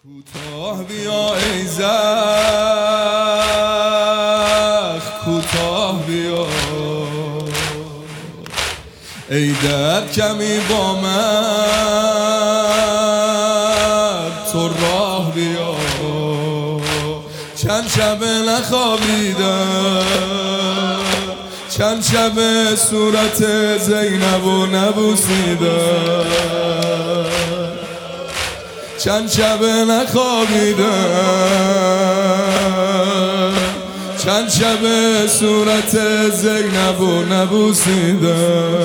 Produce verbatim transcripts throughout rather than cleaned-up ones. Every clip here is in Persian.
کوتاه بیا ای زخ، کوتاه بیا ای درد کمی با من، تو راه بیا. چند شب نخوابیدم، چند شب صورت زینب و نبوسیدم، چند شب نخوابیدم، چند شب صورت زینب و نبوسیدم.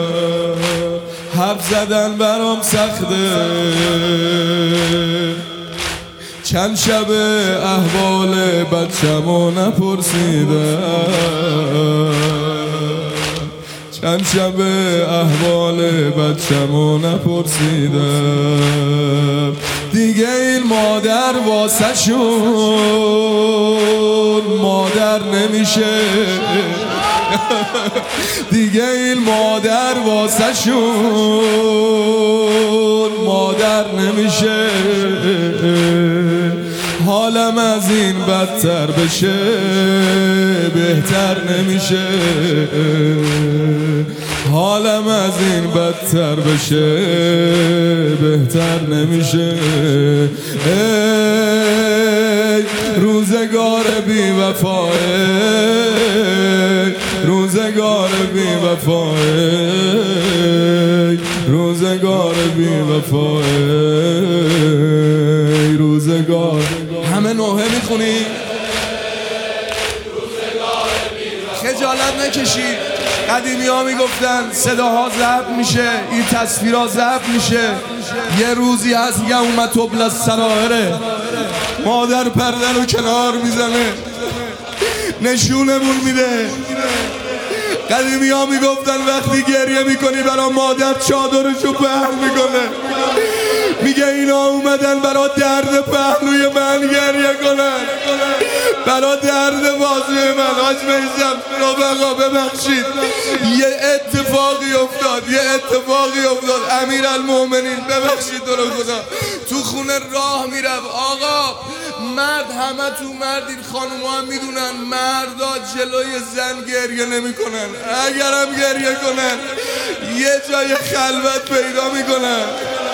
حرف زدن برام سخته، چند شب احوال بچه‌مو نپرسیدم، چند شب احوال بچه‌مو نپرسیدم. دیگه این مادر واسه شون مادر نمیشه، دیگه این مادر واسه شون مادر نمیشه. حالم از این بدتر بشه بهتر نمیشه، حالم از این بدتر بشه بهتر نمیشه. ای روزگار بی وفا، روزگار بی وفا، روزگار بی وفا، روزگار. همه نوحه میخونی؟ خجالت نکشید. قدیمی ها میگفتن صداها ضبط میشه، این تصویرها ضبط میشه، یه روزی از یوم تبلی السرائر مادر پرده رو کنار میزنه نشونمون میده. قدیمی ها میگفتن وقتی گریه میکنی برا مادر چادرشو پهن میکنه، میگه اینا اومدن برا درد پهلوی من گریه کنن، برا درد بازوی من. حاج میثم رفقا ببخشید، یه اتفاقی افتاد، یه اتفاقی افتاد. امیرالمومنین ببخشید تو رو خدا، تو خونه راه میرفت. آقا مرد، همه تو مردین، خانوما هم میدونن مردا جلوی زن گریه نمیکنن، اگرم گریه کنن یه جای خلوت پیدا میکنن.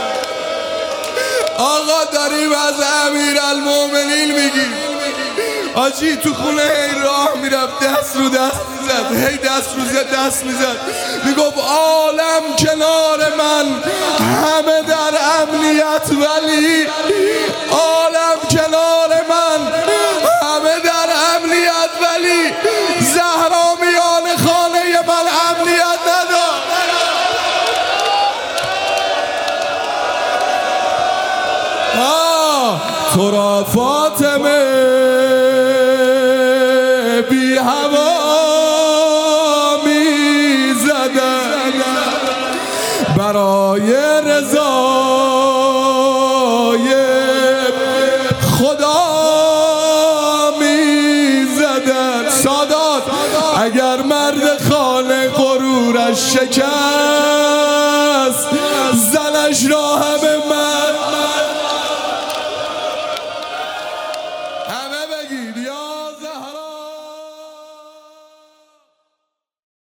آقا داریم از امیرالمومنین میگیم. آجی تو خونه هی راه میرفت، دست رو دست میزد، هی دست رو دست میزد، میگفت عالم کنار من همه در امنیت، ولی عالم کنار من همه در امنیت، ولی زهرا میان خانه من امنیت نداد. ها تو را فاطمه بی هوا می زدن، برای رضای خدا می زدن. سادات اگر مرد خانه غرورش شکست، زنش را همه